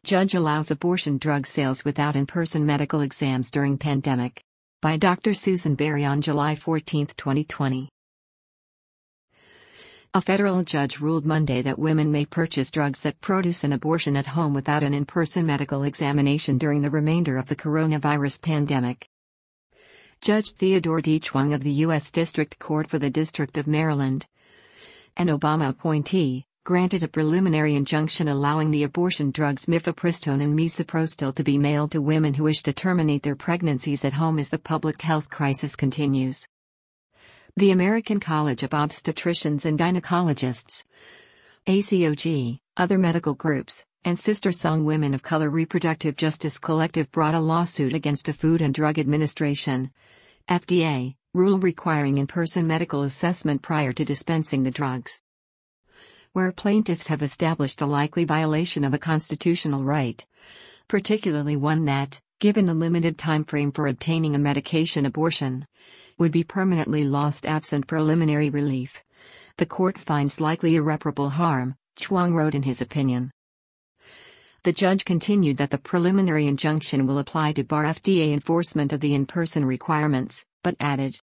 Judge allows abortion drug sales without in-person medical exams during pandemic. By Dr. Susan Berry on July 14, 2020. A federal judge ruled Monday that women may purchase drugs that produce an abortion at home without an in-person medical examination during the remainder of the coronavirus pandemic. Judge Theodore D. Chuang of the U.S. District Court for the District of Maryland, an Obama appointee, granted a preliminary injunction allowing the abortion drugs mifepristone and misoprostol to be mailed to women who wish to terminate their pregnancies at home as the public health crisis continues. The American College of Obstetricians and Gynecologists, ACOG, other medical groups, and Sister Song Women of Color Reproductive Justice Collective brought a lawsuit against the Food and Drug Administration, FDA, rule requiring in-person medical assessment prior to dispensing the drugs. Where plaintiffs have established a likely violation of a constitutional right, particularly one that, given the limited time frame for obtaining a medication abortion, would be permanently lost absent preliminary relief, the court finds likely irreparable harm, Chuang wrote in his opinion. The judge continued that the preliminary injunction will apply to bar FDA enforcement of the in-person requirements, but added,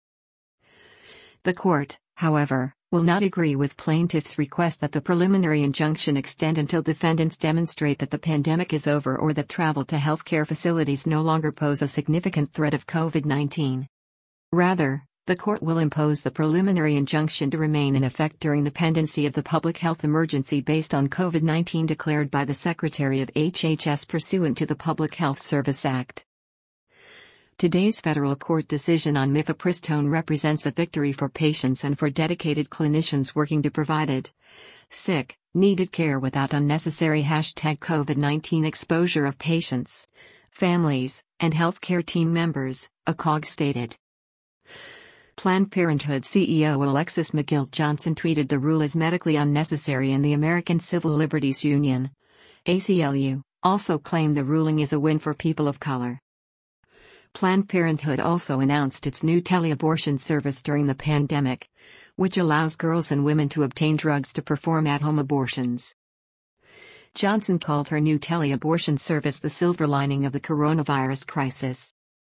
the court, however, will not agree with plaintiffs' request that the preliminary injunction extend until defendants demonstrate that the pandemic is over or that travel to healthcare facilities no longer pose a significant threat of COVID-19. Rather, the court will impose the preliminary injunction to remain in effect during the pendency of the public health emergency based on COVID-19 declared by the Secretary of HHS pursuant to the Public Health Service Act. Today's federal court decision on mifepristone represents a victory for patients and for dedicated clinicians working to provide needed care without unnecessary #COVID-19 exposure of patients, families, and healthcare team members, ACOG stated. Planned Parenthood CEO Alexis McGill Johnson tweeted the rule is medically unnecessary, and the American Civil Liberties Union, ACLU, also claimed the ruling is a win for people of color. Planned Parenthood also announced its new teleabortion service during the pandemic, which allows girls and women to obtain drugs to perform at-home abortions. Johnson called her new teleabortion service the silver lining of the coronavirus crisis.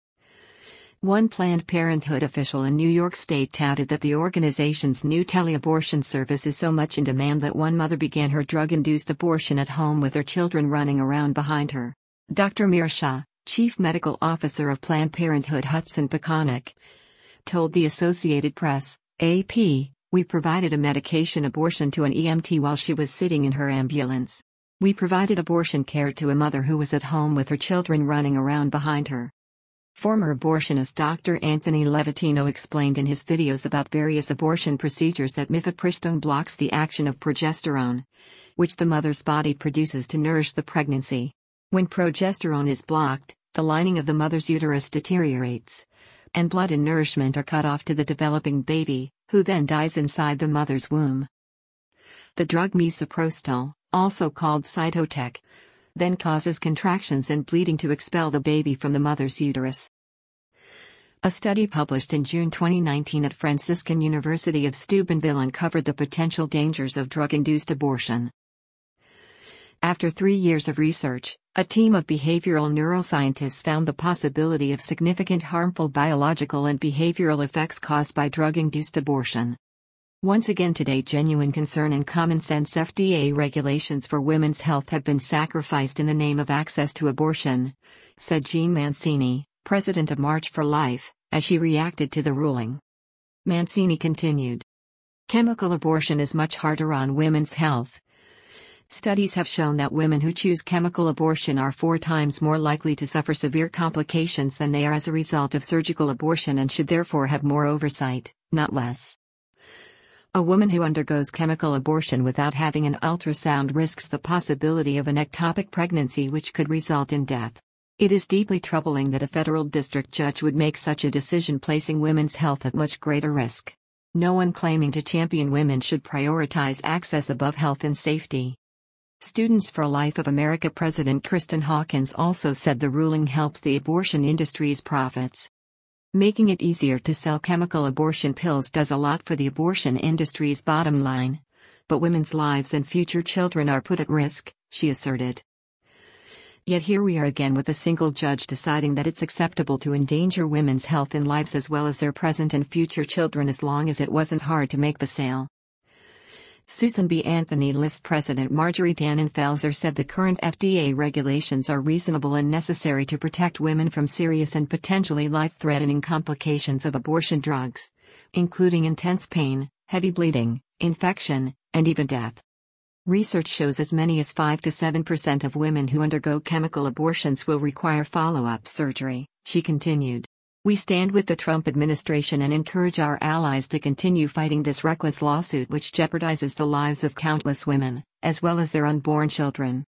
One Planned Parenthood official in New York State touted that the organization's new teleabortion service is so much in demand that one mother began her drug-induced abortion at home with her children running around behind her. Dr. Meera Shah, Chief Medical Officer of Planned Parenthood Hudson Peconic, told the Associated Press, AP, "We provided a medication abortion to an EMT while she was sitting in her ambulance. We provided abortion care to a mother who was at home with her children running around behind her." Former abortionist Dr. Anthony Levitino explained in his videos about various abortion procedures that mifepristone blocks the action of progesterone, which the mother's body produces to nourish the pregnancy. When progesterone is blocked, the lining of the mother's uterus deteriorates, and blood and nourishment are cut off to the developing baby, who then dies inside the mother's womb. The drug misoprostol, also called Cytotec, then causes contractions and bleeding to expel the baby from the mother's uterus. A study published in June 2019 at Franciscan University of Steubenville uncovered the potential dangers of drug-induced abortion. After 3 years of research, a team of behavioral neuroscientists found the possibility of significant harmful biological and behavioral effects caused by drug-induced abortion. Once again today, genuine concern and common-sense FDA regulations for women's health have been sacrificed in the name of access to abortion, said Jean Mancini, president of March for Life, as she reacted to the ruling. Mancini continued, "Chemical abortion is much harder on women's health. Studies have shown that women who choose chemical abortion are 4 times more likely to suffer severe complications than they are as a result of surgical abortion and should therefore have more oversight, not less. A woman who undergoes chemical abortion without having an ultrasound risks the possibility of an ectopic pregnancy which could result in death. It is deeply troubling that a federal district judge would make such a decision, placing women's health at much greater risk. No one claiming to champion women should prioritize access above health and safety." Students for Life of America President Kristen Hawkins also said the ruling helps the abortion industry's profits. Making it easier to sell chemical abortion pills does a lot for the abortion industry's bottom line, but women's lives and future children are put at risk, she asserted. Yet here we are again with a single judge deciding that it's acceptable to endanger women's health and lives as well as their present and future children as long as it wasn't hard to make the sale. Susan B. Anthony List President Marjorie Dannenfelser said the current FDA regulations are reasonable and necessary to protect women from serious and potentially life-threatening complications of abortion drugs, including intense pain, heavy bleeding, infection, and even death. Research shows as many as 5 to 7% of women who undergo chemical abortions will require follow-up surgery, she continued. We stand with the Trump administration and encourage our allies to continue fighting this reckless lawsuit which jeopardizes the lives of countless women, as well as their unborn children.